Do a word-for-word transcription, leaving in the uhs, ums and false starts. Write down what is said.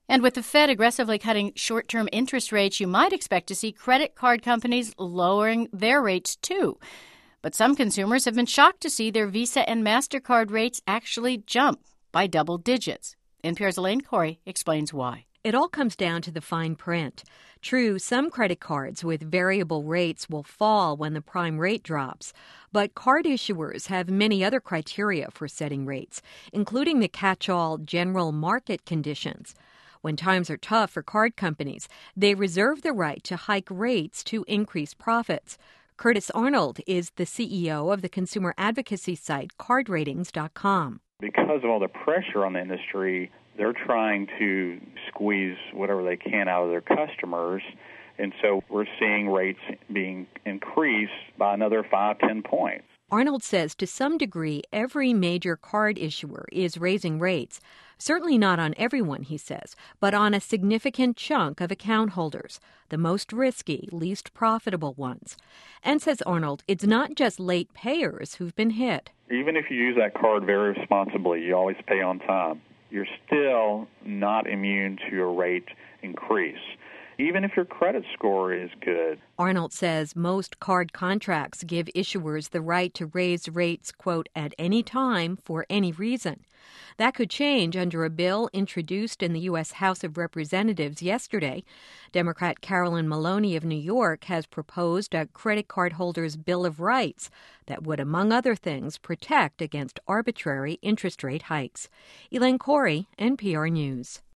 And with the Fed aggressively cutting short-term interest rates, you might expect to see credit card companies lowering their rates too. But some consumers have been shocked to see their Visa and MasterCard rates actually jump by double digits. N P R's Elaine Corey explains why. It all comes down to the fine print. True, some credit cards with variable rates will fall when the prime rate drops, but card issuers have many other criteria for setting rates, including the catch-all general market conditions. When times are tough for card companies, they reserve the right to hike rates to increase profits. Curtis Arnold is the C E O of the consumer advocacy site card ratings dot com. Because of all the pressure on the industry, they're trying to squeeze whatever they can out of their customers, and so we're seeing rates being increased by another five, ten points. Arnold says to some degree, every major card issuer is raising rates. Certainly not on everyone, he says, but on a significant chunk of account holders, the most risky, least profitable ones. And, says Arnold, it's not just late payers who've been hit. Even if you use that card very responsibly, you always pay on time, you're still not immune to a rate increase, even if your credit score is good. Arnold says most card contracts give issuers the right to raise rates, quote, at any time for any reason. That could change under a bill introduced in the U S House of Representatives yesterday. Democrat Carolyn Maloney of New York has proposed a credit card holder's Bill of Rights that would, among other things, protect against arbitrary interest rate hikes. Elaine Corey, N P R News.